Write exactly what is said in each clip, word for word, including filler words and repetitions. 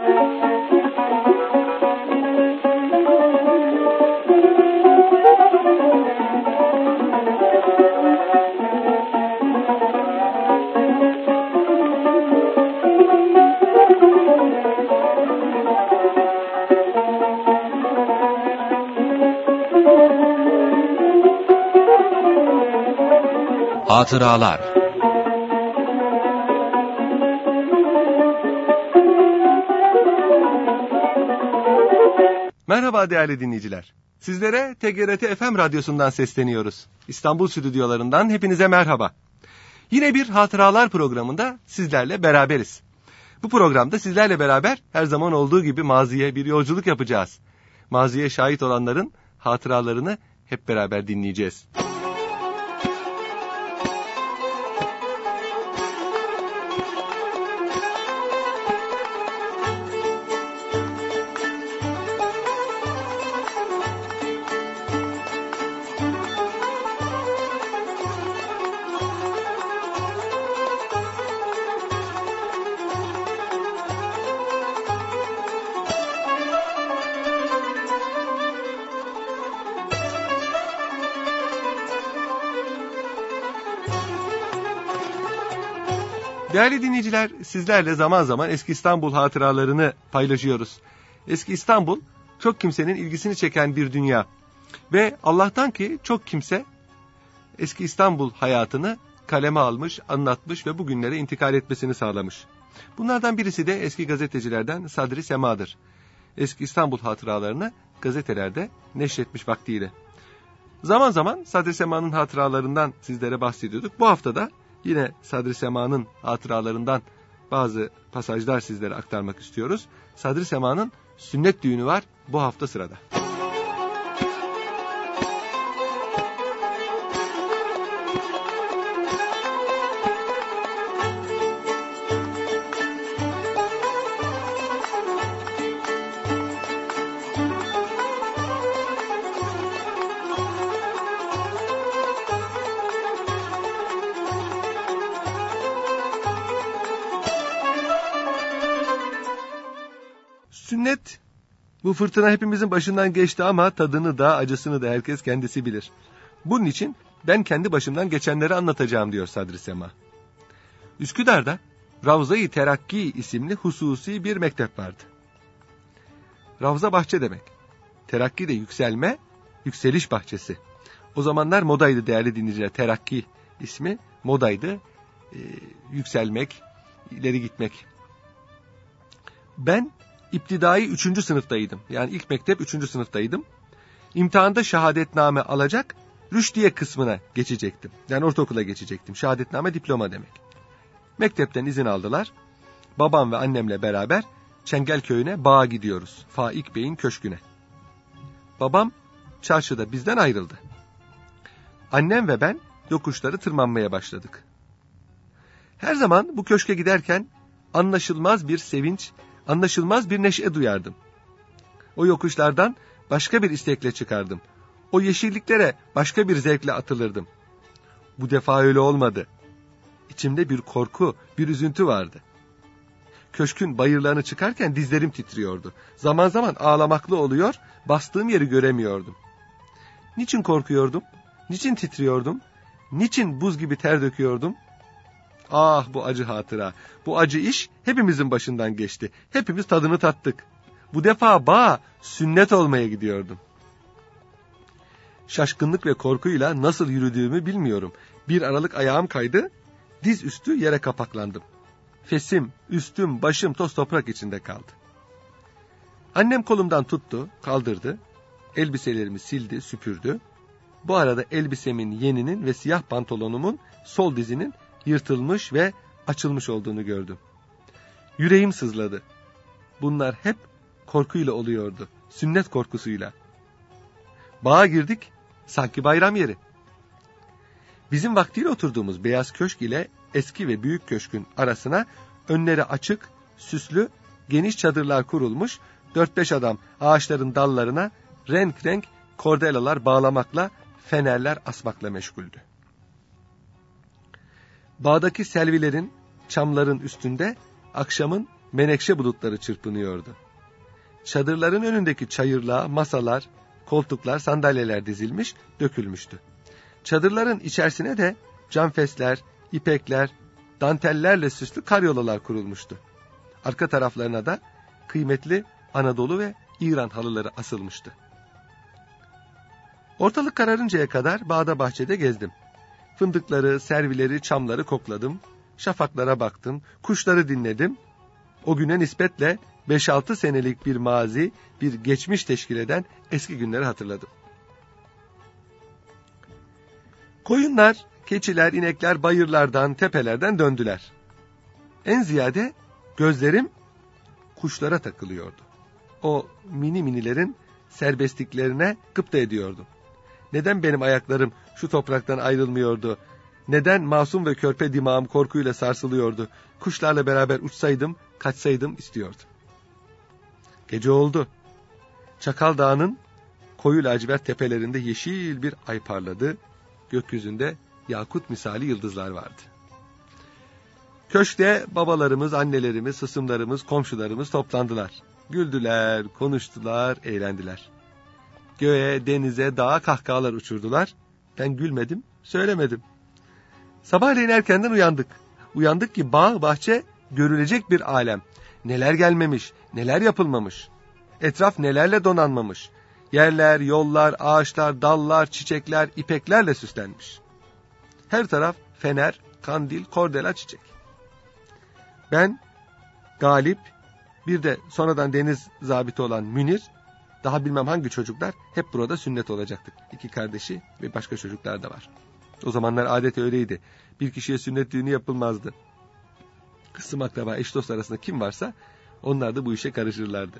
Hatıralar. Merhaba değerli dinleyiciler. Sizlere T G R T F M radyosundan sesleniyoruz. İstanbul stüdyolarından hepinize merhaba. Yine bir Hatıralar programında sizlerle beraberiz. Bu programda sizlerle beraber her zaman olduğu gibi maziye bir yolculuk yapacağız. Maziye şahit olanların hatıralarını hep beraber dinleyeceğiz. Değerli dinleyiciler, sizlerle zaman zaman Eski İstanbul hatıralarını paylaşıyoruz. Eski İstanbul, çok kimsenin ilgisini çeken bir dünya. Ve Allah'tan ki çok kimse Eski İstanbul hayatını kaleme almış, anlatmış ve bugünlere intikal etmesini sağlamış. Bunlardan birisi de eski gazetecilerden Sadri Sema'dır. Eski İstanbul hatıralarını gazetelerde neşretmiş vaktiyle. Zaman zaman Sadri Sema'nın hatıralarından sizlere bahsediyorduk. Bu hafta da yine Sadri Sema'nın hatıralarından bazı pasajlar sizlere aktarmak istiyoruz. Sadri Sema'nın sünnet düğünü var bu hafta sırada. Sünnet, bu fırtına hepimizin başından geçti ama tadını da acısını da herkes kendisi bilir. Bunun için ben kendi başımdan geçenleri anlatacağım diyor Sadri Sema. Üsküdar'da Ravza-i Terakki isimli hususi bir mektep vardı. Ravza bahçe demek. Terakki de yükselme, yükseliş bahçesi. O zamanlar modaydı değerli dinleyiciler. Terakki ismi modaydı. Ee, yükselmek, ileri gitmek. Ben İptidai üçüncü sınıftaydım. Yani ilk mektep üçüncü sınıftaydım. İmtihanda şehadetname alacak, rüştiye kısmına geçecektim. Yani ortaokula geçecektim. Şehadetname diploma demek. Mektepten izin aldılar. Babam ve annemle beraber Çengelköy'üne bağa gidiyoruz. Faik Bey'in köşküne. Babam çarşıda bizden ayrıldı. Annem ve ben yokuşları tırmanmaya başladık. Her zaman bu köşke giderken anlaşılmaz bir sevinç, anlaşılmaz bir neşe duyardım. O yokuşlardan başka bir istekle çıkardım. O yeşilliklere başka bir zevkle atılırdım. Bu defa öyle olmadı. İçimde bir korku, bir üzüntü vardı. Köşkün bayırlarını çıkarken dizlerim titriyordu. Zaman zaman ağlamaklı oluyor, bastığım yeri göremiyordum. Niçin korkuyordum? Niçin titriyordum? Niçin buz gibi ter döküyordum? Ah bu acı hatıra, bu acı iş hepimizin başından geçti. Hepimiz tadını tattık. Bu defa bağa sünnet olmaya gidiyordum. Şaşkınlık ve korkuyla nasıl yürüdüğümü bilmiyorum. Bir aralık ayağım kaydı, diz üstü yere kapaklandım. Fesim, üstüm, başım toz toprak içinde kaldı. Annem kolumdan tuttu, kaldırdı. Elbiselerimi sildi, süpürdü. Bu arada elbisemin yeninin ve siyah pantolonumun sol dizinin yırtılmış ve açılmış olduğunu gördüm. Yüreğim sızladı. Bunlar hep korkuyla oluyordu. Sünnet korkusuyla. Bağa girdik, sanki bayram yeri. Bizim vaktiyle oturduğumuz beyaz köşk ile eski ve büyük köşkün arasına önleri açık, süslü, geniş çadırlar kurulmuş, dört beş adam ağaçların dallarına renk renk kordelalar bağlamakla, fenerler asmakla meşguldü. Bağdaki selvilerin, çamların üstünde akşamın menekşe bulutları çırpınıyordu. Çadırların önündeki çayırlığa masalar, koltuklar, sandalyeler dizilmiş, dökülmüştü. Çadırların içerisine de camfesler, ipekler, dantellerle süslü karyolalar kurulmuştu. Arka taraflarına da kıymetli Anadolu ve İran halıları asılmıştı. Ortalık kararıncaya kadar bağda bahçede gezdim. Fındıkları, servileri, çamları kokladım. Şafaklara baktım, kuşları dinledim. O güne nispetle beş altı senelik bir mazi, bir geçmiş teşkil eden eski günleri hatırladım. Koyunlar, keçiler, inekler bayırlardan, tepelerden döndüler. En ziyade gözlerim kuşlara takılıyordu. O mini minilerin serbestliklerine gıpta ediyordum. Neden benim ayaklarım şu topraktan ayrılmıyordu? Neden masum ve körpe dimağım korkuyla sarsılıyordu? Kuşlarla beraber uçsaydım, kaçsaydım istiyordum. Gece oldu. Çakal Dağı'nın koyu lacivert tepelerinde yeşil bir ay parladı. Gökyüzünde yakut misali yıldızlar vardı. Köşkte babalarımız, annelerimiz, hısımlarımız, komşularımız toplandılar. Güldüler, konuştular, eğlendiler. Göğe, denize, dağa kahkahalar uçurdular. Ben gülmedim, söylemedim. Sabahleyin erkenden uyandık. Uyandık ki bağ, bahçe görülecek bir alem. Neler gelmemiş, neler yapılmamış. Etraf nelerle donanmamış. Yerler, yollar, ağaçlar, dallar, çiçekler, ipeklerle süslenmiş. Her taraf fener, kandil, kordela, çiçek. Ben, Galip, bir de sonradan deniz zabiti olan Münir, daha bilmem hangi çocuklar hep burada sünnet olacaktık. İki kardeşi ve başka çocuklar da var. O zamanlar adet öyleydi. Bir kişiye sünnet düğünü yapılmazdı. Kısım akraba, eş dost arasında kim varsa onlar da bu işe karışırlardı.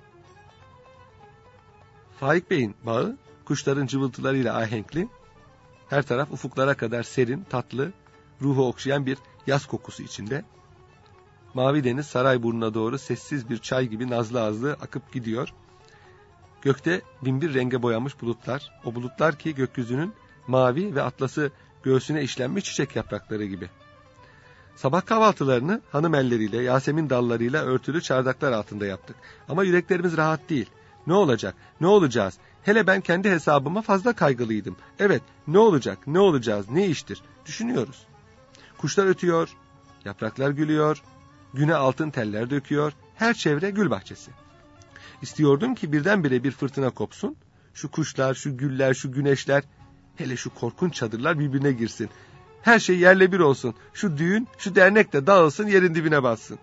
Faik Bey'in bağı kuşların cıvıltılarıyla ahenkli, her taraf ufuklara kadar serin, tatlı, ruhu okşayan bir yaz kokusu içinde. Mavi deniz Sarayburnu'na doğru sessiz bir çay gibi nazlı azlı akıp gidiyor. Gökte binbir renge boyanmış bulutlar, o bulutlar ki gökyüzünün mavi ve atlası göğsüne işlenmiş çiçek yaprakları gibi. Sabah kahvaltılarını hanım elleriyle, Yasemin dallarıyla örtülü çardaklar altında yaptık. Ama yüreklerimiz rahat değil. Ne olacak, ne olacağız? Hele ben kendi hesabıma fazla kaygılıydım. Evet, ne olacak, ne olacağız, ne iştir? Düşünüyoruz. Kuşlar ötüyor, yapraklar gülüyor, güne altın teller döküyor, her çevre gül bahçesi. İstiyordum ki birdenbire bir fırtına kopsun, şu kuşlar, şu güller, şu güneşler, hele şu korkunç çadırlar birbirine girsin. Her şey yerle bir olsun, şu düğün, şu dernek de dağılsın, yerin dibine bassın.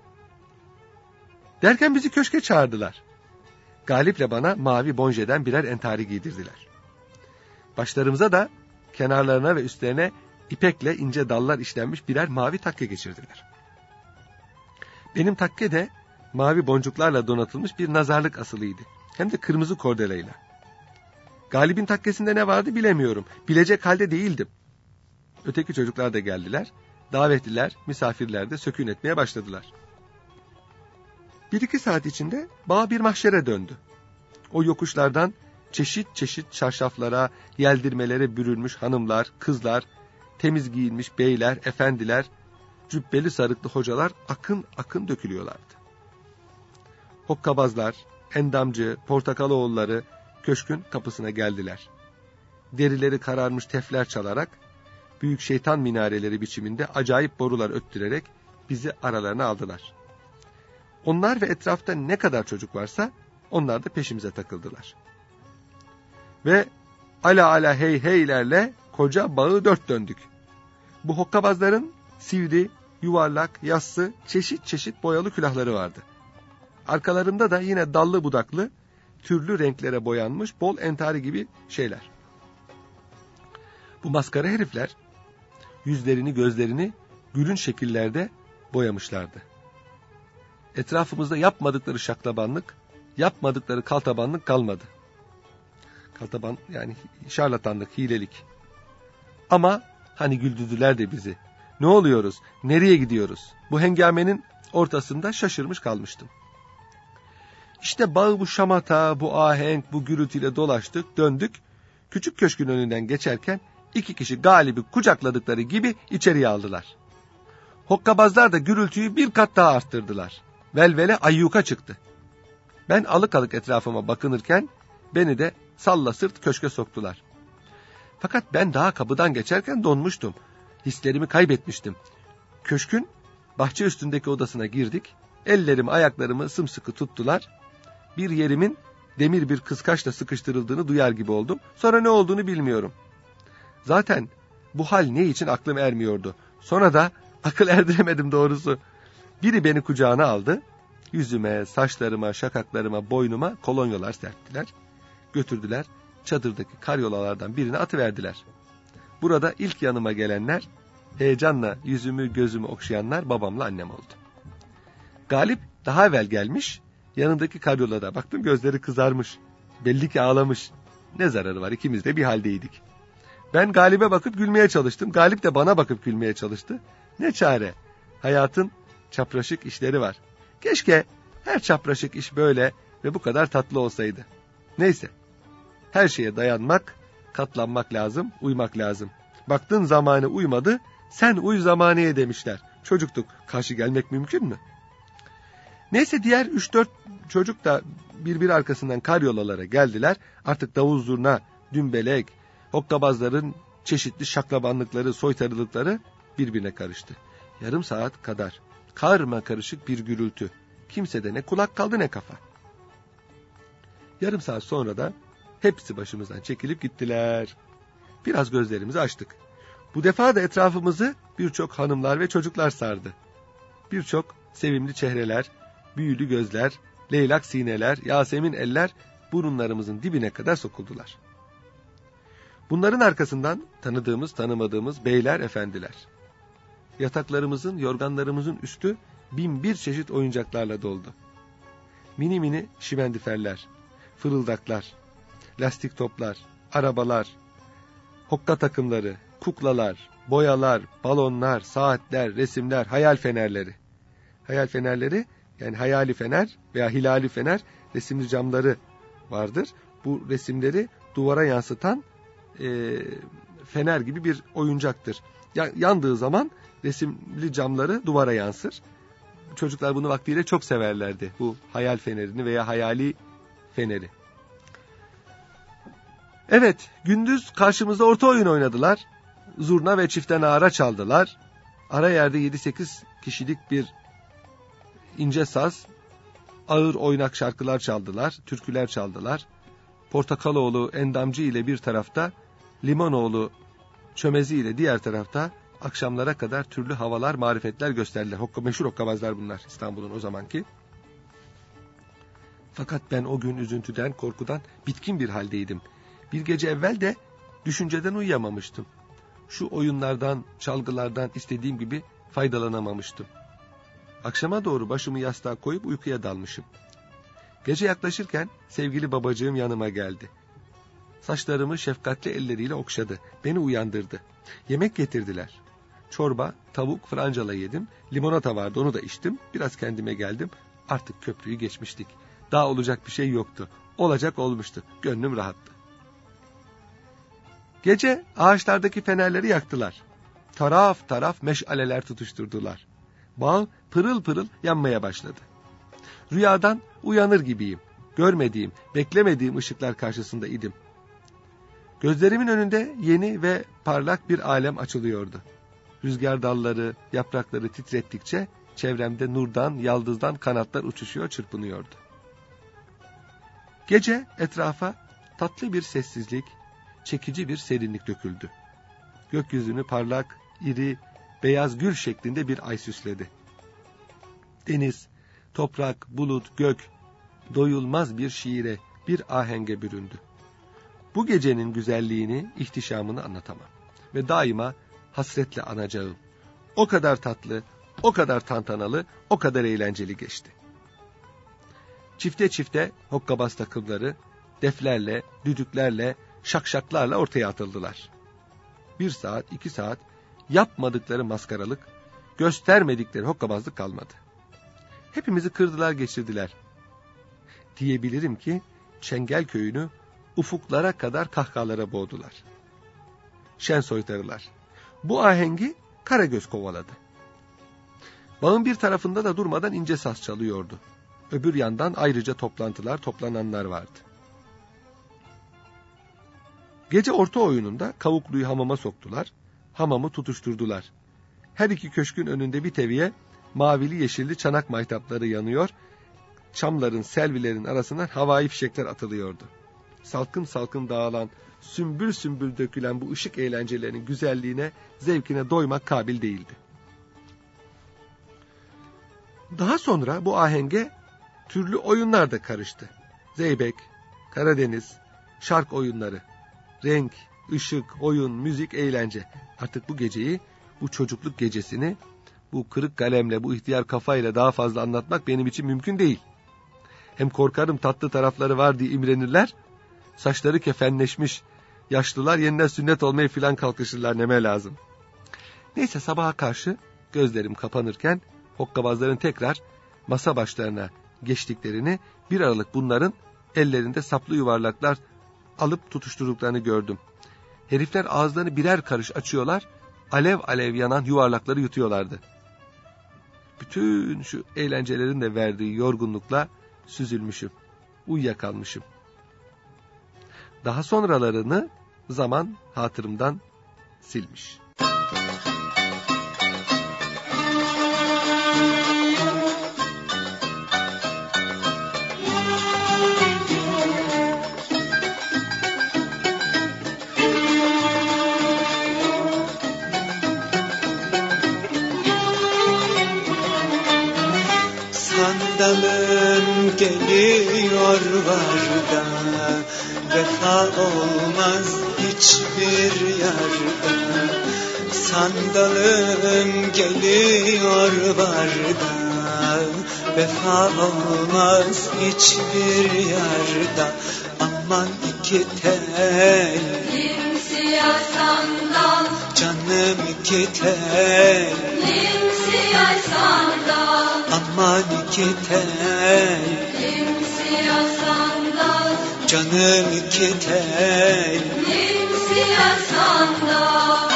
Derken bizi köşke çağırdılar. Galip'le bana mavi bonjeden birer entari giydirdiler. Başlarımıza da kenarlarına ve üstlerine ipekle ince dallar işlenmiş birer mavi takke geçirdiler. Benim takke de mavi boncuklarla donatılmış bir nazarlık asılıydı. Hem de kırmızı kordelayla. Galip'in takkesinde ne vardı bilemiyorum. Bilecek halde değildim. Öteki çocuklar da geldiler. Davetliler, misafirler de sökün etmeye başladılar. Bir iki saat içinde bağ bir mahşere döndü. O yokuşlardan çeşit çeşit çarşaflara, yeldirmelere bürünmüş hanımlar, kızlar, temiz giyinmiş beyler, efendiler, cübbeli sarıklı hocalar akın akın dökülüyorlardı. Hokkabazlar, endamcı, portakaloğulları köşkün kapısına geldiler. Derileri kararmış tefler çalarak, büyük şeytan minareleri biçiminde acayip borular öttürerek bizi aralarına aldılar. Onlar ve etrafta ne kadar çocuk varsa onlar da peşimize takıldılar. Ve ala ala hey heylerle koca bağı dört döndük. Bu hokkabazların sivri, yuvarlak, yassı, çeşit çeşit boyalı külahları vardı. Arkalarında da yine dallı budaklı, türlü renklere boyanmış bol entari gibi şeyler. Bu maskara herifler yüzlerini gözlerini gülün şekillerde boyamışlardı. Etrafımızda yapmadıkları şaklabanlık, yapmadıkları kaltabanlık kalmadı. Kaltaban yani şarlatanlık, hilelik. Ama hani güldürdüler de bizi. Ne oluyoruz? Nereye gidiyoruz? Bu hengamenin ortasında şaşırmış kalmıştım. İşte bağı bu şamata, bu ahenk, bu gürültüyle dolaştık, döndük. Küçük köşkün önünden geçerken iki kişi Galip'i kucakladıkları gibi içeriye aldılar. Hokkabazlar da gürültüyü bir kat daha arttırdılar. velvele ayyuka çıktı. Ben alık alık etrafıma bakınırken beni de salla sırt köşke soktular. Fakat ben daha kapıdan geçerken donmuştum. Hislerimi kaybetmiştim. Köşkün bahçe üstündeki odasına girdik. Ellerimi ayaklarımı sımsıkı tuttular. Bir yerimin demir bir kıskaçla sıkıştırıldığını duyar gibi oldum. Sonra ne olduğunu bilmiyorum. Zaten bu hal ne için aklım ermiyordu. Sonra da akıl erdiremedim doğrusu. Biri beni kucağına aldı. Yüzüme, saçlarıma, şakaklarıma, boynuma kolonyalar serptiler. Götürdüler. Çadırdaki karyolalardan birine atıverdiler. Burada ilk yanıma gelenler, heyecanla yüzümü gözümü okşayanlar babamla annem oldu. Galip daha evvel gelmiş, yanındaki karyolada baktım gözleri kızarmış. Belli ki ağlamış. Ne zararı var, ikimiz de bir haldeydik. Ben Galip'e bakıp gülmeye çalıştım. Galip de bana bakıp gülmeye çalıştı. Ne çare, hayatın çapraşık işleri var. Keşke her çapraşık iş böyle ve bu kadar tatlı olsaydı. Neyse, her şeye dayanmak, katlanmak lazım, uymak lazım. Baktın zamanı uymadı, sen uy zamaneye demişler. Çocuktuk, karşı gelmek mümkün mü? Neyse diğer üç dört çocuk da birbiri arkasından karyolalara geldiler. Artık davul zurna, dümbelek, hokkabazların çeşitli şaklabanlıkları, soytarılıkları birbirine karıştı. Yarım saat kadar karma karışık bir gürültü. Kimsede ne kulak kaldı ne kafa. Yarım saat sonra da hepsi başımızdan çekilip gittiler. Biraz gözlerimizi açtık. Bu defa da etrafımızı birçok hanımlar ve çocuklar sardı. Birçok sevimli çehreler, büyülü gözler, leylak sineler, Yasemin eller burunlarımızın dibine kadar sokuldular. Bunların arkasından tanıdığımız tanımadığımız beyler efendiler. Yataklarımızın, yorganlarımızın üstü bin bir çeşit oyuncaklarla doldu. Mini mini şimendiferler, fırıldaklar, lastik toplar, arabalar, hokka takımları, kuklalar, boyalar, balonlar, saatler, resimler, hayal fenerleri. Hayal fenerleri, yani hayali fener veya hilali fener resimli camları vardır. Bu resimleri duvara yansıtan e, fener gibi bir oyuncaktır. Ya, yandığı zaman resimli camları duvara yansır. Çocuklar bunu vaktiyle çok severlerdi. Bu hayal fenerini veya hayali feneri. Evet, gündüz karşımızda orta oyun oynadılar. Zurna ve çifte nara çaldılar. Ara yerde yedi sekiz kişilik bir ince saz, ağır oynak şarkılar çaldılar, türküler çaldılar. Portakaloğlu Endamcı ile bir tarafta, Limonoğlu Çömezi ile diğer tarafta akşamlara kadar türlü havalar, marifetler gösterdiler. Hokka, meşhur hokkabazlar bunlar İstanbul'un o zamanki. Fakat ben o gün üzüntüden, korkudan bitkin bir haldeydim. Bir gece evvel de düşünceden uyuyamamıştım. Şu oyunlardan, çalgılardan istediğim gibi faydalanamamıştım. Akşama doğru başımı yastığa koyup uykuya dalmışım. Gece yaklaşırken sevgili babacığım yanıma geldi. Saçlarımı şefkatli elleriyle okşadı. Beni uyandırdı. Yemek getirdiler. Çorba, tavuk, francala yedim. Limonata vardı, onu da içtim. Biraz kendime geldim. Artık köprüyü geçmiştik. Daha olacak bir şey yoktu. Olacak olmuştu. Gönlüm rahattı. Gece ağaçlardaki fenerleri yaktılar. Taraf taraf meşaleler tutuşturdular. Bağ pırıl pırıl yanmaya başladı. Rüyadan uyanır gibiyim. Görmediğim, beklemediğim ışıklar karşısında idim. Gözlerimin önünde yeni ve parlak bir alem açılıyordu. Rüzgar dalları, yaprakları titrettikçe çevremde nurdan, yaldızdan kanatlar uçuşuyor, çırpınıyordu. Gece etrafa tatlı bir sessizlik, çekici bir serinlik döküldü. Gökyüzünü parlak, iri, beyaz gül şeklinde bir ay süsledi. Deniz, toprak, bulut, gök, doyulmaz bir şiire, bir ahenge büründü. Bu gecenin güzelliğini, ihtişamını anlatamam. Ve daima hasretle anacağım. O kadar tatlı, o kadar tantanalı, o kadar eğlenceli geçti. Çifte çifte hokkabaz takımları, deflerle, düdüklerle, şakşaklarla ortaya atıldılar. Bir saat, iki saat yapmadıkları maskaralık, göstermedikleri hokkabazlık kalmadı. Hepimizi kırdılar, geçirdiler. Diyebilirim ki Çengelköy'ünü ufuklara kadar kahkahalara boğdular. Şen soytarılar. Bu ahengi Karagöz kovaladı. Bağın bir tarafında da durmadan ince saz çalıyordu. Öbür yandan ayrıca toplantılar, toplananlar vardı. Gece orta oyununda Kavuklu'yu hamama soktular, hamamı tutuşturdular. Her iki köşkün önünde bir teviye mavili yeşilli çanak maytapları yanıyor, çamların, selvilerin arasından havai fişekler atılıyordu. Salkım salkım dağılan, sümbül sümbül dökülen bu ışık eğlencelerinin güzelliğine, zevkine doymak kabil değildi. Daha sonra bu ahenge türlü oyunlar da karıştı. Zeybek, Karadeniz, şark oyunları, renk, ışık, oyun, müzik, eğlence. Artık bu geceyi, bu çocukluk gecesini, bu kırık kalemle, bu ihtiyar kafayla daha fazla anlatmak benim için mümkün değil. Hem korkarım tatlı tarafları var diye imrenirler, saçları kefenleşmiş yaşlılar yeniden sünnet olmaya filan kalkışırlar, neme lazım. Neyse, sabaha karşı gözlerim kapanırken hokkabazların tekrar masa başlarına geçtiklerini, bir aralık bunların ellerinde saplı yuvarlaklar alıp tutuşturduklarını gördüm. Herifler ağızlarını birer karış açıyorlar, alev alev yanan yuvarlakları yutuyorlardı. Bütün şu eğlencelerin de verdiği yorgunlukla süzülmüşüm, uyuyakalmışım. Daha sonralarını zaman hatırımdan silmiş. Sandalım geliyor var da, vefa olmaz hiçbir yerde. Sandalım geliyor var da, vefa olmaz hiçbir yerde. Aman iki tel, limsiyah sandal, canım iki tel, limsiyah sandal, aman iki tel, limsiyah sandal, canım iki tel, limsiyah sandal.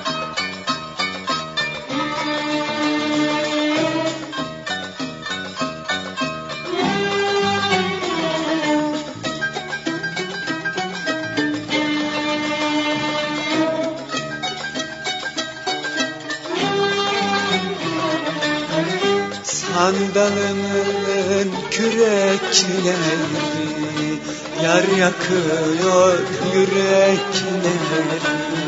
Sandalımın kürekleri yar yakıyor yürekleri.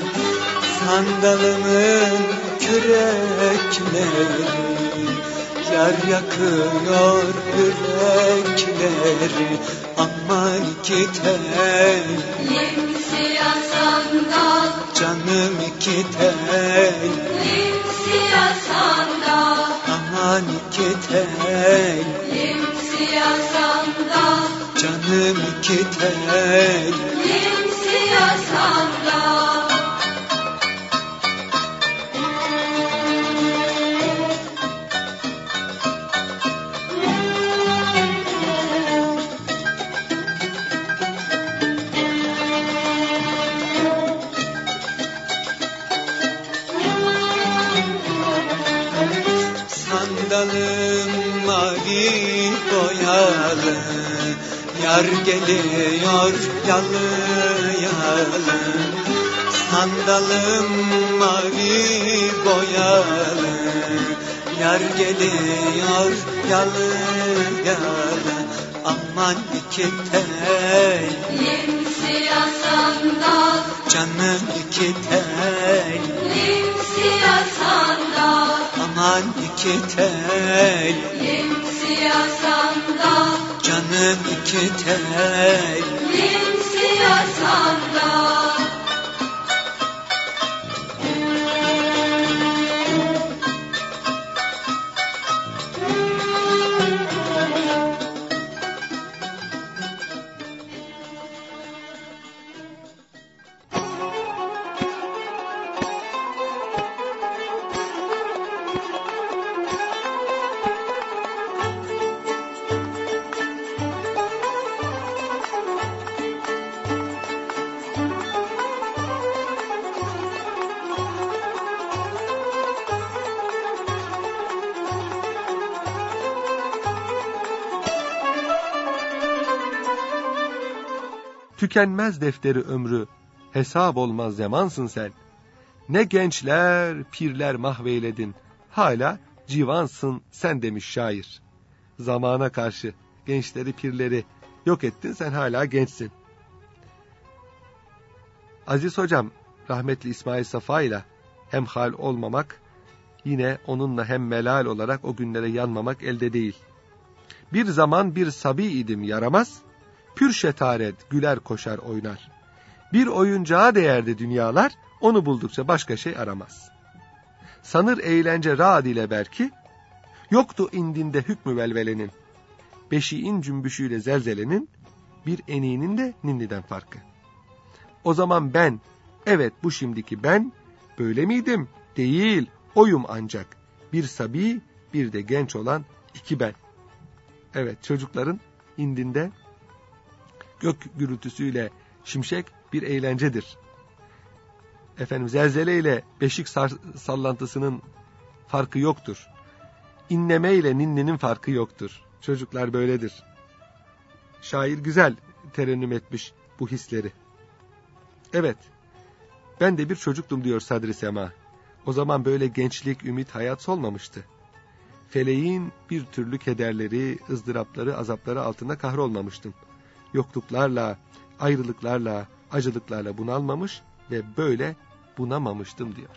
Sandalımın kürekleri yar yakıyor yürekleri. Aman iki tel, Limsiyah sandal, canım iki tel, limsiyah sandal, aman iki tel, limsiyah sandal, canım iki tel, limsiyah sandal. Sandalım mavi boyalı, yar geliyor yalı yalı. Sandalım mavi boyalı, yar geliyor yalı yalı. Aman iki tel, Limsiyah sandal, canım iki tel, limsiyah sandal, aman iki tel, limsiyah sandal, canım iki tel, limsiyah sandal. Tükenmez defteri ömrü, hesap olmaz zamansın sen. Ne gençler, pirler mahveyledin, hala civansın sen demiş şair. Zamana karşı gençleri, pirleri yok ettin, sen hala gençsin. Aziz hocam, rahmetli İsmail Safa ile hemhal olmamak, yine onunla hem melal olarak o günlere yanmamak elde değil. Bir zaman bir sabi idim yaramaz, pür şetaret güler koşar oynar. Bir oyuncağa değerdi dünyalar, onu buldukça başka şey aramaz. Sanır eğlence rahat ile belki, yoktu indinde hükmü velvelenin. Beşiğin cümbüşüyle zelzelenin, bir eniğinin de ninniden farkı. O zaman ben, evet bu şimdiki ben, böyle miydim? Değil, oyum ancak. Bir sabi, bir de genç olan iki ben. Evet, çocukların indinde gök gürültüsüyle şimşek bir eğlencedir. Efendim, zelzele ile beşik sallantısının farkı yoktur. İnleme ile ninninin farkı yoktur. Çocuklar böyledir. Şair güzel terennüm etmiş bu hisleri. Evet, ben de bir çocuktum diyor Sadri Sema. O zaman böyle gençlik, ümit, hayat solmamıştı. Feleğin bir türlü kederleri, ızdırapları, azapları altında kahrolmamıştım. Yokluklarla, ayrılıklarla, acılıklarla bunalmamış ve böyle bunamamıştım diyor.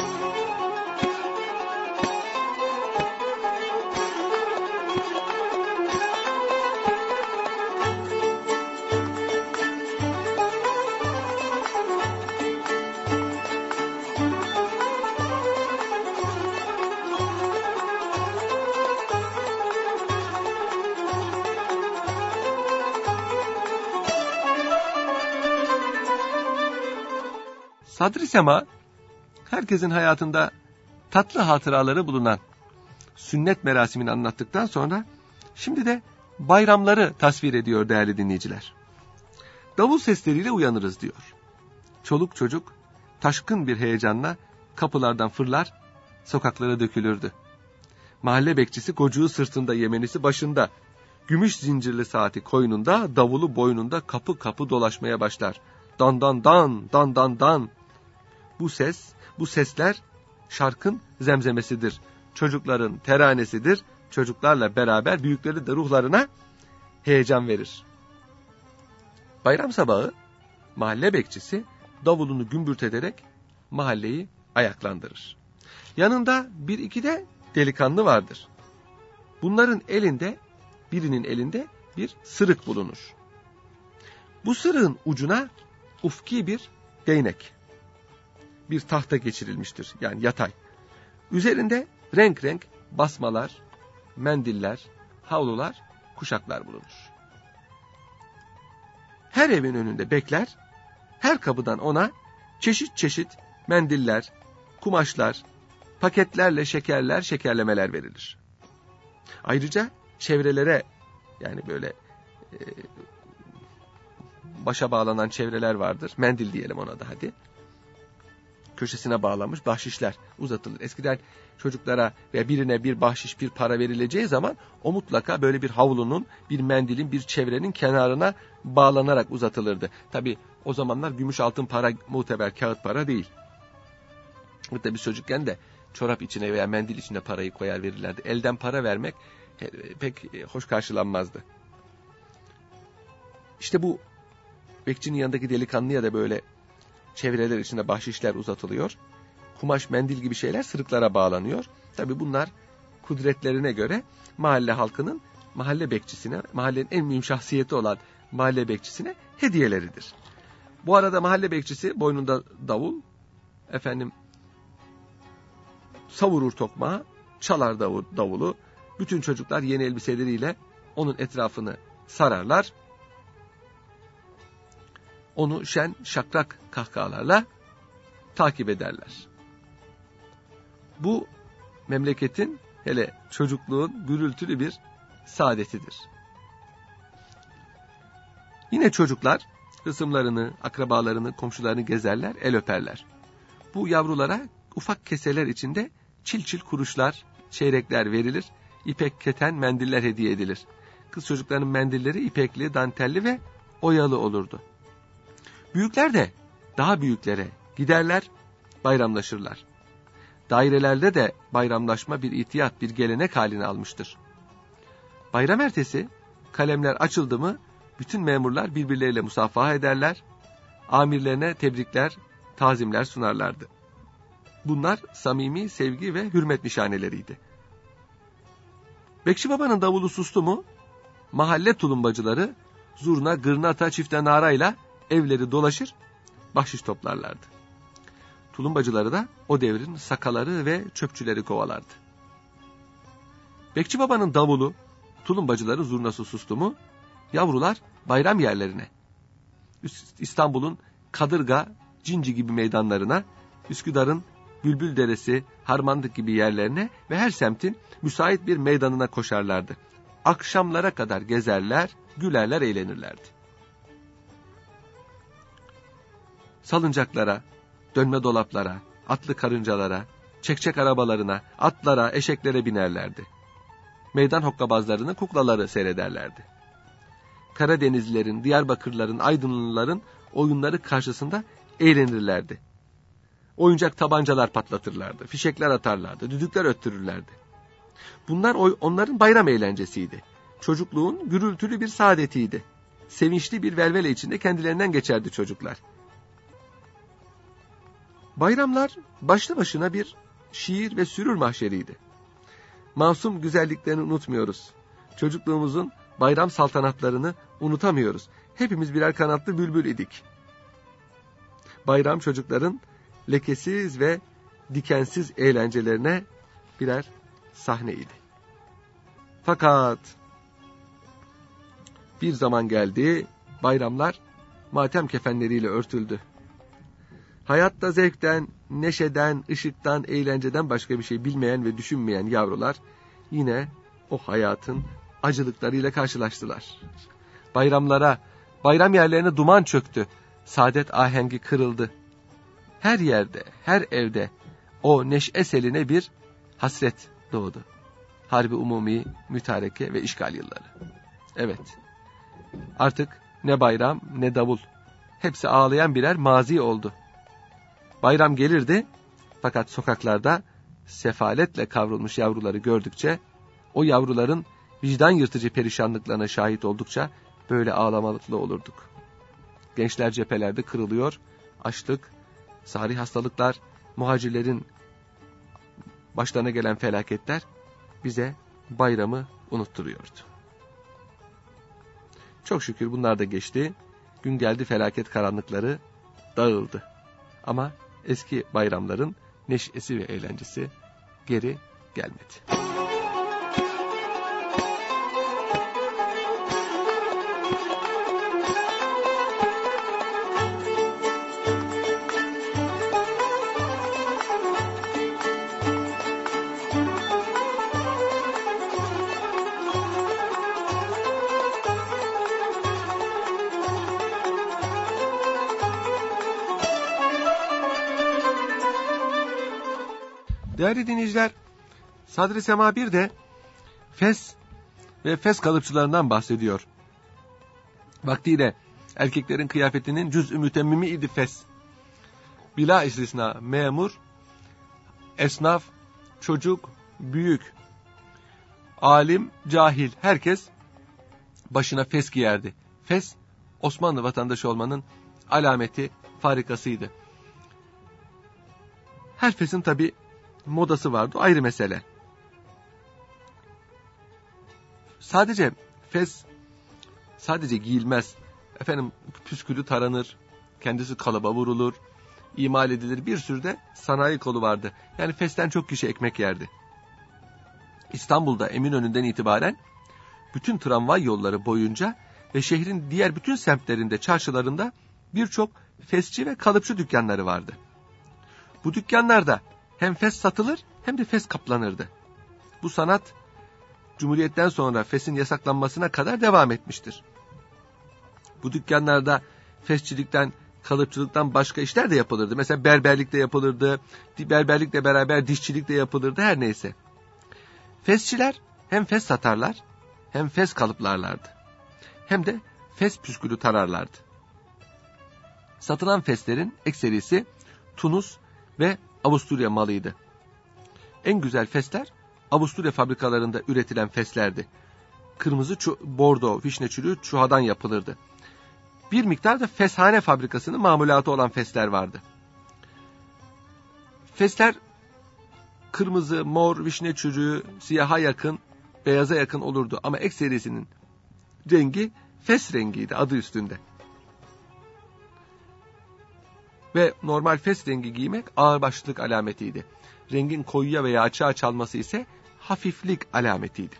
Sadri Sema, herkesin hayatında tatlı hatıraları bulunan sünnet merasimini anlattıktan sonra şimdi de bayramları tasvir ediyor değerli dinleyiciler. Davul sesleriyle uyanırız diyor. Çoluk çocuk taşkın bir heyecanla kapılardan fırlar, sokaklara dökülürdü. Mahalle bekçisi kocuğu sırtında, yemenisi başında, gümüş zincirli saati koynunda, davulu boynunda kapı kapı dolaşmaya başlar. Dan dan dan, dan dan dan. Bu ses, bu sesler şarkın zemzemesidir. Çocukların teranesidir. Çocuklarla beraber büyükleri de ruhlarına heyecan verir. Bayram sabahı mahalle bekçisi davulunu gümbürt ederek mahalleyi ayaklandırır. Yanında bir iki de delikanlı vardır. Bunların elinde, birinin elinde bir sırık bulunur. Bu sırığın ucuna ufki bir değnek, bir tahta geçirilmiştir, yani yatay. Üzerinde renk renk basmalar, mendiller, havlular, kuşaklar bulunur. Her evin önünde bekler, her kapıdan ona çeşit çeşit mendiller, kumaşlar, paketlerle şekerler, şekerlemeler verilir. Ayrıca çevrelere, yani böyle e, başa bağlanan çevreler vardır, mendil diyelim ona da hadi. Köşesine bağlanmış bahşişler uzatılır. Eskiden çocuklara ve birine bir bahşiş, bir para verileceği zaman o mutlaka böyle bir havlunun, bir mendilin, bir çevrenin kenarına bağlanarak uzatılırdı. Tabi o zamanlar gümüş altın para muteber, kağıt para değil. Hatta biz çocukken de çorap içine veya mendil içine parayı koyar verirlerdi. Elden para vermek pek hoş karşılanmazdı. İşte bu bekçinin yanındaki delikanlıya da böyle çevreler içinde bahşişler uzatılıyor. Kumaş, mendil gibi şeyler sırıklara bağlanıyor. Tabi bunlar kudretlerine göre mahalle halkının mahalle bekçisine, mahallenin en mühim şahsiyeti olan mahalle bekçisine hediyeleridir. Bu arada mahalle bekçisi boynunda davul, efendim savurur tokmağı, çalar davulu. Bütün çocuklar yeni elbiseleriyle onun etrafını sararlar. Onu şen şakrak kahkahalarla takip ederler. Bu memleketin, hele çocukluğun gürültülü bir saadetidir. Yine çocuklar hısımlarını, akrabalarını, komşularını gezerler, el öperler. Bu yavrulara ufak keseler içinde çil çil kuruşlar, çeyrekler verilir, ipek keten mendiller hediye edilir. Kız çocuklarının mendilleri ipekli, dantelli ve oyalı olurdu. Büyükler de daha büyüklere giderler, bayramlaşırlar. Dairelerde de bayramlaşma bir itiyat, bir gelenek halini almıştır. Bayram ertesi kalemler açıldı mı bütün memurlar birbirleriyle musafaha ederler, amirlerine tebrikler, tazimler sunarlardı. Bunlar samimi sevgi ve hürmet nişaneleriydi. Bekçi Baba'nın davulu sustu mu, mahalle tulumbacıları zurna, gırnata, çifte narayla evleri dolaşır, bahşiş toplarlardı. Tulumbacıları da o devrin sakaları ve çöpçüleri kovalardı. Bekçi Baba'nın davulu, tulumbacıların zurnası sustu mu, yavrular bayram yerlerine, İstanbul'un Kadırga, Cinci gibi meydanlarına, Üsküdar'ın Bülbül Deresi, Harmandık gibi yerlerine ve her semtin müsait bir meydanına koşarlardı. Akşamlara kadar gezerler, gülerler, eğlenirlerdi. Salıncaklara, dönme dolaplara, atlı karıncalara, çekçek arabalarına, atlara, eşeklere binerlerdi. Meydan hokkabazlarını, kuklaları seyrederlerdi. Karadenizlilerin, Diyarbakırlıların, Aydınlıların oyunları karşısında eğlenirlerdi. Oyuncak tabancalar patlatırlardı, fişekler atarlardı, düdükler öttürürlerdi. Bunlar onların bayram eğlencesiydi. Çocukluğun gürültülü bir saadetiydi. Sevinçli bir velvele içinde kendilerinden geçerdi çocuklar. Bayramlar başlı başına bir şiir ve sürür mahşeriydi. Masum güzelliklerini unutmuyoruz. Çocukluğumuzun bayram saltanatlarını unutamıyoruz. Hepimiz birer kanatlı bülbül idik. Bayram çocukların lekesiz ve dikensiz eğlencelerine birer sahneydi. Fakat bir zaman geldi, bayramlar matem kefenleriyle örtüldü. Hayatta zevkten, neşeden, ışıktan, eğlenceden başka bir şey bilmeyen ve düşünmeyen yavrular yine o hayatın acılıklarıyla karşılaştılar. Bayramlara, bayram yerlerine duman çöktü. Saadet ahengi kırıldı. Her yerde, her evde o neşe seline bir hasret doğdu. Harbi umumi, mütareke ve işgal yılları. Evet, artık ne bayram ne davul. Hepsi ağlayan birer mazi oldu. Bayram gelirdi, fakat sokaklarda sefaletle kavrulmuş yavruları gördükçe, o yavruların vicdan yırtıcı perişanlıklarına şahit oldukça böyle ağlamalı olurduk. Gençler cephelerde kırılıyor, açlık, sari hastalıklar, muhacirlerin başlarına gelen felaketler bize bayramı unutturuyordu. Çok şükür bunlar da geçti. Gün geldi, felaket karanlıkları dağıldı. Ama eski bayramların neşesi ve eğlencesi geri gelmedi. Değerli dinleyiciler, Sadr-ı Sema bir de fes ve fes kalıpçılarından bahsediyor. Vaktiyle erkeklerin kıyafetinin cüz-ü mütemmimi idi fes. Bila istisna memur, esnaf, çocuk, büyük, alim, cahil, herkes başına fes giyerdi. Fes, Osmanlı vatandaşı olmanın alameti, farikasıydı. Her fesin tabi modası vardı, ayrı mesele. Sadece fes sadece giyilmez. Efendim püskülü taranır, kendisi kalıba vurulur, imal edilir, bir sürü de sanayi kolu vardı. Yani festen çok kişi ekmek yerdi. İstanbul'da Eminönü'nden itibaren bütün tramvay yolları boyunca ve şehrin diğer bütün semtlerinde, çarşılarında birçok fesçi ve kalıpçı dükkanları vardı. Bu dükkanlarda hem fes satılır hem de fes kaplanırdı. Bu sanat Cumhuriyet'ten sonra fesin yasaklanmasına kadar devam etmiştir. Bu dükkanlarda fesçilikten, kalıpçılıktan başka işler de yapılırdı. Mesela berberlik de yapılırdı, berberlikle beraber dişçilik de yapılırdı, her neyse. Fesçiler hem fes satarlar, hem fes kalıplarlardı. Hem de fes püskülü tararlardı. Satılan feslerin ekserisi Tunus ve Avusturya malıydı. En güzel fesler Avusturya fabrikalarında üretilen feslerdi. Kırmızı çu- bordo, vişne çürüğü çuhadan yapılırdı. Bir miktar da feshane fabrikasının mamulatı olan fesler vardı. Fesler kırmızı, mor, vişne çürüğü, siyaha yakın, beyaza yakın olurdu ama ekserisinin rengi fes rengiydi adı üstünde. Ve normal fes rengi giymek ağırbaşlılık alametiydi. Rengin koyuya veya açığa çalması ise hafiflik alametiydi.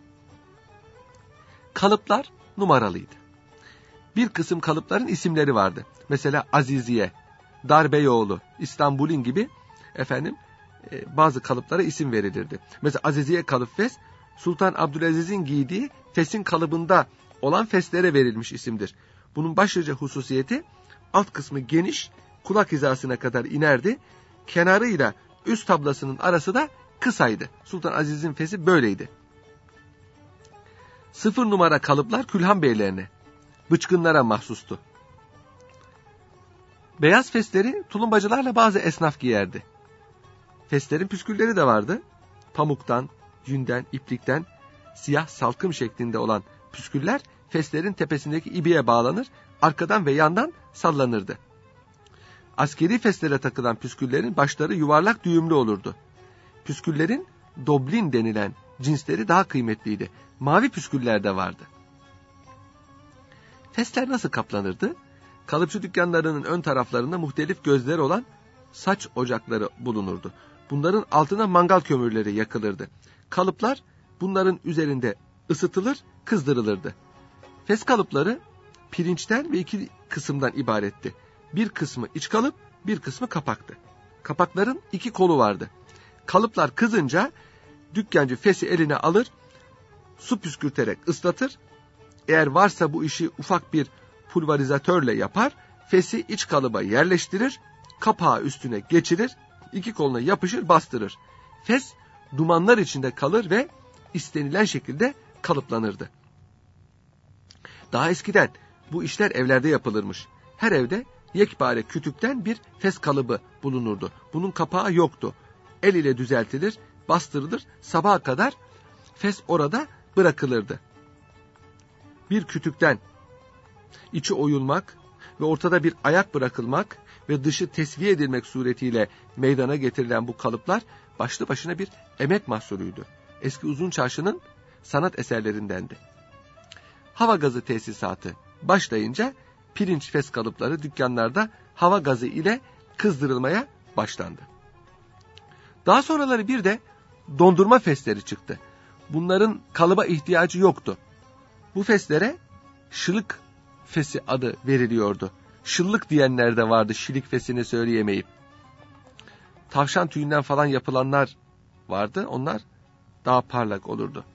Kalıplar numaralıydı. Bir kısım kalıpların isimleri vardı. Mesela Aziziye, Darbeyoğlu, İstanbul'in gibi efendim e, bazı kalıplara isim verilirdi. Mesela Aziziye kalıp fes, Sultan Abdülaziz'in giydiği fesin kalıbında olan feslere verilmiş isimdir. Bunun başlıca hususiyeti alt kısmı geniş, kulak hizasına kadar inerdi. Kenarıyla üst tablasının arası da kısaydı. Sultan Aziz'in fesi böyleydi. Sıfır numara kalıplar külhan beylerine, bıçkınlara mahsustu. Beyaz fesleri tulumbacılarla bazı esnaf giyerdi. Feslerin püskülleri de vardı. Pamuktan, yünden, iplikten siyah salkım şeklinde olan püsküller feslerin tepesindeki ibiye bağlanır, arkadan ve yandan sallanırdı. Askeri feslere takılan püsküllerin başları yuvarlak düğümlü olurdu. Püsküllerin doblin denilen cinsleri daha kıymetliydi. Mavi püsküller de vardı. Fesler nasıl kaplanırdı? Kalıpçı dükkanlarının ön taraflarında muhtelif gözleri olan saç ocakları bulunurdu. Bunların altına mangal kömürleri yakılırdı. Kalıplar bunların üzerinde ısıtılır, kızdırılırdı. Fes kalıpları pirinçten ve iki kısımdan ibaretti. Bir kısmı iç kalıp, bir kısmı kapaktı. Kapakların iki kolu vardı. Kalıplar kızınca dükkancı fesi eline alır, su püskürterek ıslatır. Eğer varsa bu işi ufak bir pulverizatörle yapar, fesi iç kalıba yerleştirir, kapağı üstüne geçirir, iki koluna yapışır, bastırır. Fes dumanlar içinde kalır ve istenilen şekilde kalıplanırdı. Daha eskiden bu işler evlerde yapılırmış. Her evde yekpare kütükten bir fes kalıbı bulunurdu. Bunun kapağı yoktu. El ile düzeltilir, bastırılır, sabaha kadar fes orada bırakılırdı. Bir kütükten içi oyulmak ve ortada bir ayak bırakılmak ve dışı tesviye edilmek suretiyle meydana getirilen bu kalıplar başlı başına bir emek mahsulüydü. Eski Uzun Çarşı'nın sanat eserlerindendi. Hava gazı tesisatı başlayınca pirinç fes kalıpları dükkanlarda hava gazı ile kızdırılmaya başlandı. Daha sonraları bir de dondurma fesleri çıktı. Bunların kalıba ihtiyacı yoktu. Bu feslere şılık fesi adı veriliyordu. Şıllık diyenler de vardı, şilik fesini söyleyemeyip. Tavşan tüyünden falan yapılanlar vardı, onlar daha parlak olurdu.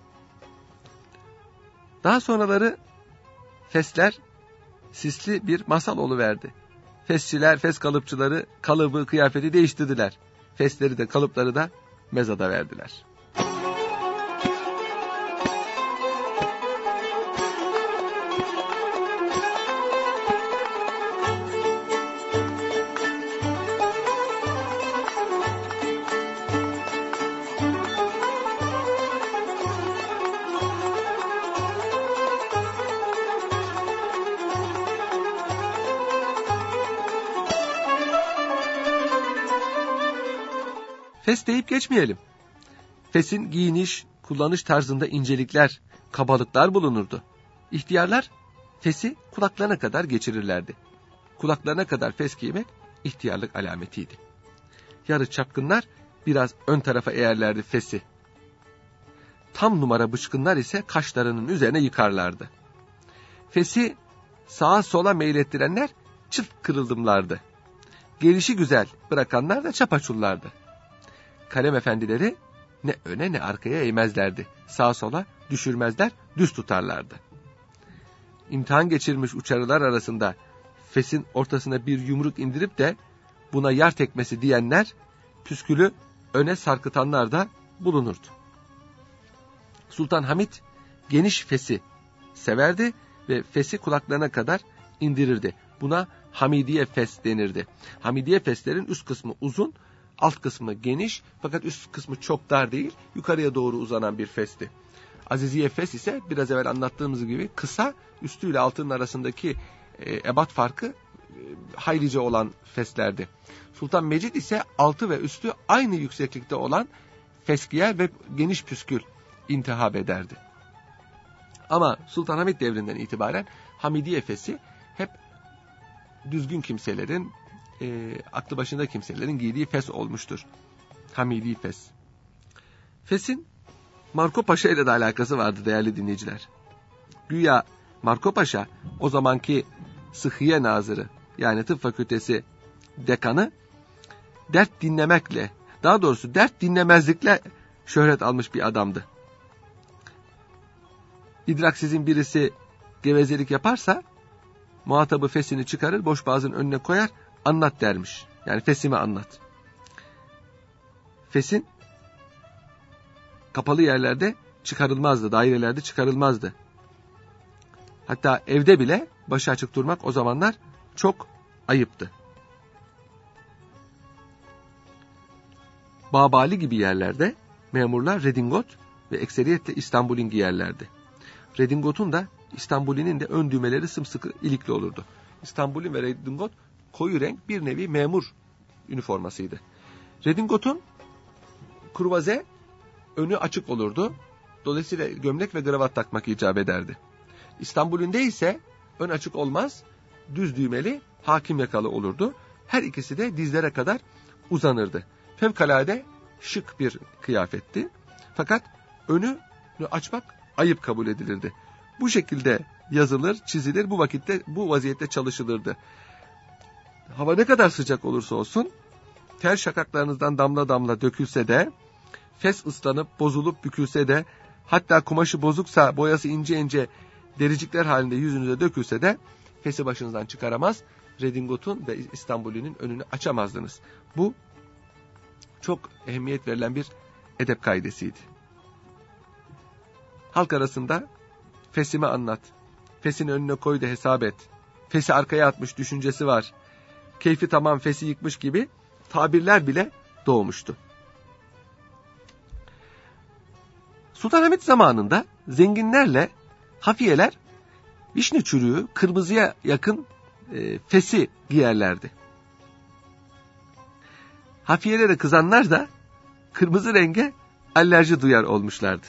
Daha sonraları fesler sisli bir masal oluverdi. Fesçiler, fes kalıpçıları kalıbı, kıyafeti değiştirdiler. Fesleri de kalıpları da mezada verdiler. Fes deyip geçmeyelim. Fesin giyiniş, kullanış tarzında incelikler, kabalıklar bulunurdu. İhtiyarlar fesi kulaklarına kadar geçirirlerdi. Kulaklarına kadar fes giymek ihtiyarlık alametiydi. Yarı çapkınlar biraz ön tarafa eğerlerdi fesi. Tam numara bıçkınlar ise kaşlarının üzerine yıkarlardı. Fesi sağa sola meylettirenler çıt kırıldımlardı. Gelişi güzel bırakanlar da çapaçullardı. Kalem efendileri ne öne ne arkaya eğmezlerdi. Sağa sola düşürmezler, düz tutarlardı. İmtihan geçirmiş uçarılar arasında fesin ortasına bir yumruk indirip de buna yar tekmesi diyenler, püskülü öne sarkıtanlar da bulunurdu. Sultan Hamit geniş fesi severdi ve fesi kulaklarına kadar indirirdi. Buna Hamidiye fes denirdi. Hamidiye feslerin üst kısmı uzun, alt kısmı geniş fakat üst kısmı çok dar değil, yukarıya doğru uzanan bir festi. Aziziye fes ise biraz evvel anlattığımız gibi kısa, üstüyle altının arasındaki e, ebat farkı e, haylice olan feslerdi. Sultan Mecid ise altı ve üstü aynı yükseklikte olan fes giyer ve geniş püskül intihab ederdi. Ama Sultan Hamid devrinden itibaren Hamidiye fesi hep düzgün kimselerin, e, aklı başında kimselerin giydiği fes olmuştur. Hamidi fes. Fes'in Marco Paşa ile de alakası vardı değerli dinleyiciler. Güya Marco Paşa o zamanki Sıhhiye Nazırı yani tıp fakültesi dekanı dert dinlemekle, daha doğrusu dert dinlemezlikle şöhret almış bir adamdı. İdraksizin birisi gevezelik yaparsa muhatabı fesini çıkarır, boş boğazın önüne koyar, anlat dermiş. Yani fesimi anlat. Fesin kapalı yerlerde çıkarılmazdı, dairelerde çıkarılmazdı. Hatta evde bile başı açık durmak o zamanlar çok ayıptı. Babali gibi yerlerde memurlar redingot ve ekseriyetle İstanbul'in giyerlerdi. Redingot'un da İstanbul'inin de ön düğmeleri sımsıkı ilikli olurdu. İstanbul'in ve redingot koyu renk bir nevi memur üniformasıydı. Redingot'un kruvaze önü açık olurdu. Dolayısıyla gömlek ve kravat takmak icap ederdi. İstanbul'ünde ise ön açık olmaz, düz düğmeli, hakim yakalı olurdu. Her ikisi de dizlere kadar uzanırdı. Fevkalade şık bir kıyafetti. Fakat önünü açmak ayıp kabul edilirdi. Bu şekilde yazılır, çizilir, bu vakitte, bu vaziyette çalışılırdı. Hava ne kadar sıcak olursa olsun, ter şakaklarınızdan damla damla dökülse de, fes ıslanıp, bozulup, bükülse de, hatta kumaşı bozuksa, boyası ince ince dericikler halinde yüzünüze dökülse de, fesi başınızdan çıkaramaz, redingotun ve İstanbul'ünün önünü açamazdınız. Bu çok ehemmiyet verilen bir edep kaidesiydi. Halk arasında fesimi anlat, fesini önüne koy da hesap et, fesi arkaya atmış düşüncesi var, keyfi tamam fesi yıkmış gibi tabirler bile doğmuştu. Sultanahmet zamanında zenginlerle hafiyeler vişne çürüğü, kırmızıya yakın e, fesi giyerlerdi. Hafiyelere kızanlar da kırmızı renge alerji duyar olmuşlardı.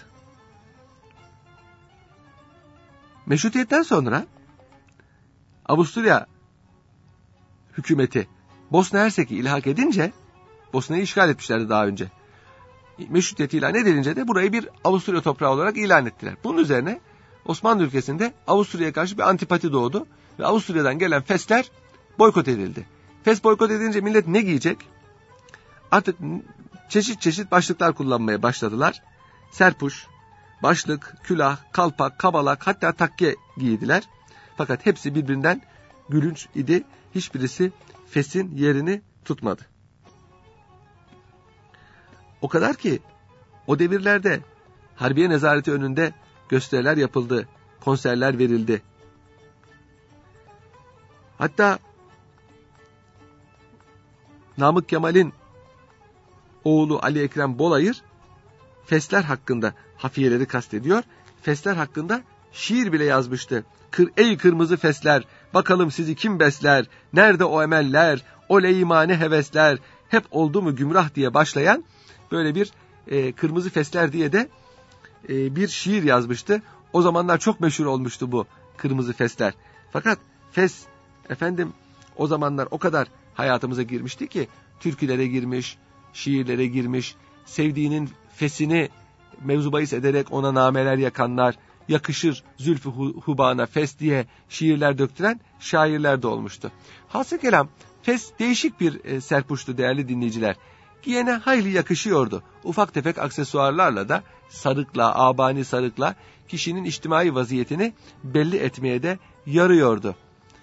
Meşrutiyetten sonra Avusturya hükümeti Bosna Hersek'i ilhak edince, Bosna'yı işgal etmişlerdi daha önce. Meşrutiyet ilan edilince de burayı bir Avusturya toprağı olarak ilan ettiler. Bunun üzerine Osmanlı ülkesinde Avusturya'ya karşı bir antipati doğdu ve Avusturya'dan gelen fesler boykot edildi. Fes boykot edilince millet ne giyecek? Artık çeşit çeşit başlıklar kullanmaya başladılar. Serpuş, başlık, külah, kalpak, kabalak, hatta takke giydiler. Fakat hepsi birbirinden gülünç idi. Hiçbirisi fesin yerini tutmadı. O kadar ki o devirlerde Harbiye Nezareti önünde gösteriler yapıldı, konserler verildi. Hatta Namık Kemal'in oğlu Ali Ekrem Bolayır fesler hakkında, hafiyeleri kastediyor, fesler hakkında şiir bile yazmıştı. Kır, ey kırmızı fesler, bakalım sizi kim besler, nerede o emeller, o leymane hevesler, hep oldu mu gümrah diye başlayan böyle bir e, kırmızı fesler diye de e, bir şiir yazmıştı. O zamanlar çok meşhur olmuştu bu kırmızı fesler. Fakat fes efendim o zamanlar o kadar hayatımıza girmişti ki türkülere girmiş, şiirlere girmiş, sevdiğinin fesini mevzu bahis ederek ona nameler yakanlar, yakışır zülfü hubana fes diye şiirler döktüren şairler de olmuştu. Hasıl kelam fes değişik bir e, serpuştu değerli dinleyiciler. Giyene hayli yakışıyordu. Ufak tefek aksesuarlarla da sarıkla, abani sarıkla kişinin içtimai vaziyetini belli etmeye de yarıyordu.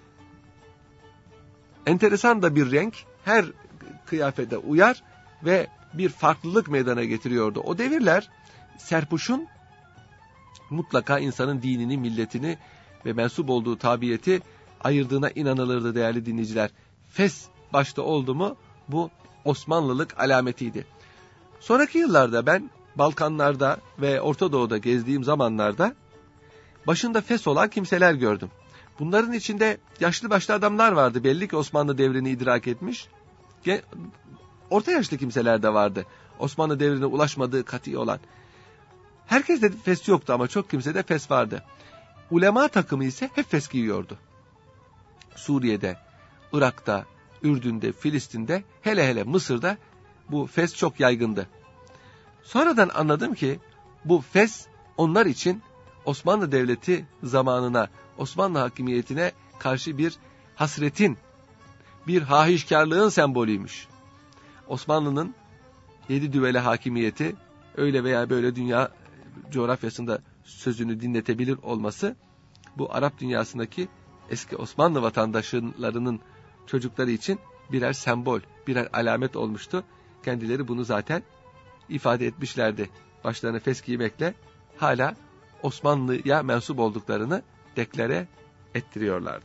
Enteresan da bir renk her kıyafete uyar ve bir farklılık meydana getiriyordu. O devirler serpuşun mutlaka insanın dinini, milletini ve mensup olduğu tabiyeti ayırdığına inanılırdı değerli dinleyiciler. Fes başta oldu mu bu Osmanlılık alametiydi. Sonraki yıllarda ben Balkanlarda ve Orta Doğu'da gezdiğim zamanlarda başında Fes olan kimseler gördüm. Bunların içinde yaşlı başlı adamlar vardı. Belli ki Osmanlı devrini idrak etmiş. Orta yaşlı kimseler de vardı. Osmanlı devrine ulaşmadığı kati olan. Herkes de fes yoktu ama çok kimsede fes vardı. Ulema takımı ise hep fes giyiyordu. Suriye'de, Irak'ta, Ürdün'de, Filistin'de, hele hele Mısır'da bu fes çok yaygındı. Sonradan anladım ki bu fes onlar için Osmanlı Devleti zamanına, Osmanlı hakimiyetine karşı bir hasretin, bir hahişkarlığın sembolüymüş. Osmanlı'nın yedi düvele hakimiyeti öyle veya böyle dünya coğrafyasında sözünü dinletebilir olması bu Arap dünyasındaki eski Osmanlı vatandaşlarının çocukları için birer sembol, birer alamet olmuştu. Kendileri bunu zaten ifade etmişlerdi. Başlarına fes giymekle hala Osmanlı'ya mensup olduklarını deklare ettiriyorlardı.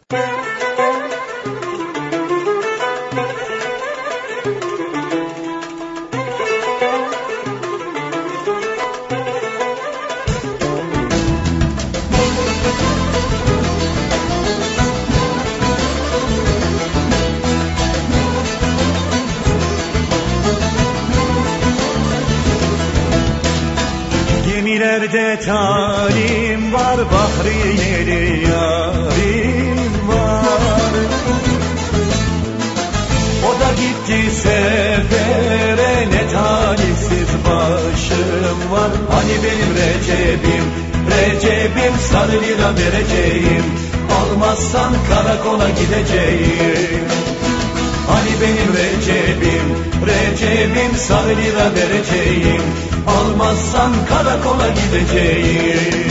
Gemilerde talim var, bahriyeli yarim var. O da gitti sefere, ne talihsiz başım var. Hani benim Recep'im, Recep'im sarı lira vereceğim. Almazsan karakola gideceğim. Hani benim Recep'im, Recep'im sarı lira vereceğim. Almazsan karakola gideceğim.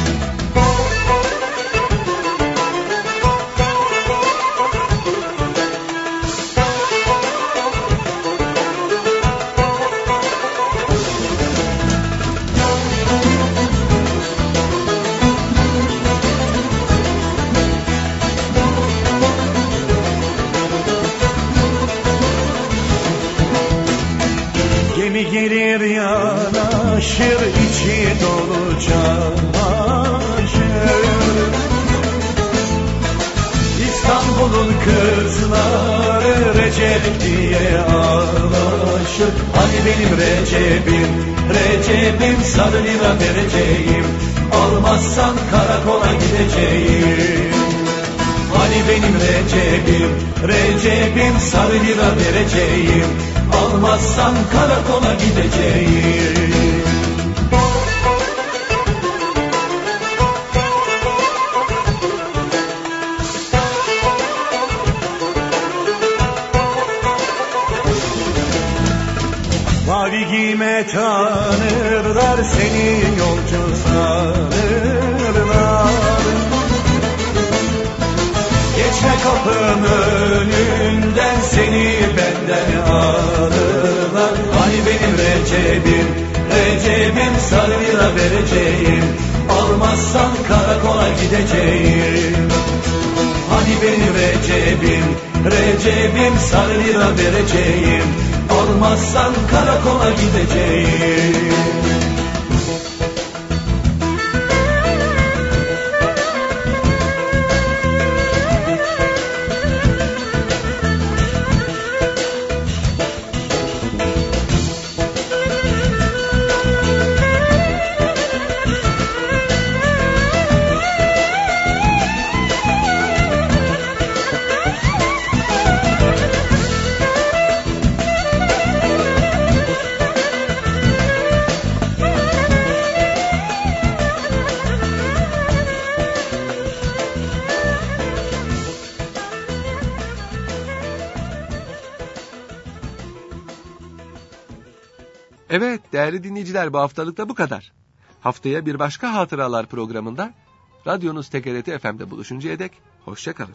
Gemi gelir yanaşır, içi dolu çamaşır. İstanbul'un kızları Recep diye ağlaşır. Hani benim Recep'im, Recep'im sarı lira vereceğim. Almazsan karakola gideceğim. Hani benim Recep'im, Recep'im sarı lira vereceğim. Almazsan karakola gideceğim. Mavi giyme tanırlar, seni yolcu sanırlar. Geçme kapının önünden, seni benden alırlar. Hani benim Recep'im, Recep'im sarı lira vereceğim. Almazsan karakola gideceğim. Hani benim Recep'im, Recep'im sarı lira vereceğim. Almazsan karakola gideceğim. Evet değerli dinleyiciler, bu haftalık da bu kadar. Haftaya bir başka hatıralar programında radyonuz T G R T F M'de buluşuncaya dek hoşça kalın.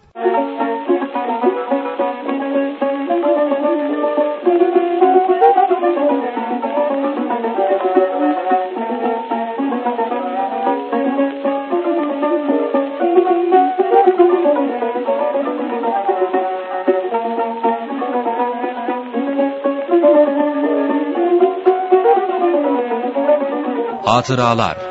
Hatıralar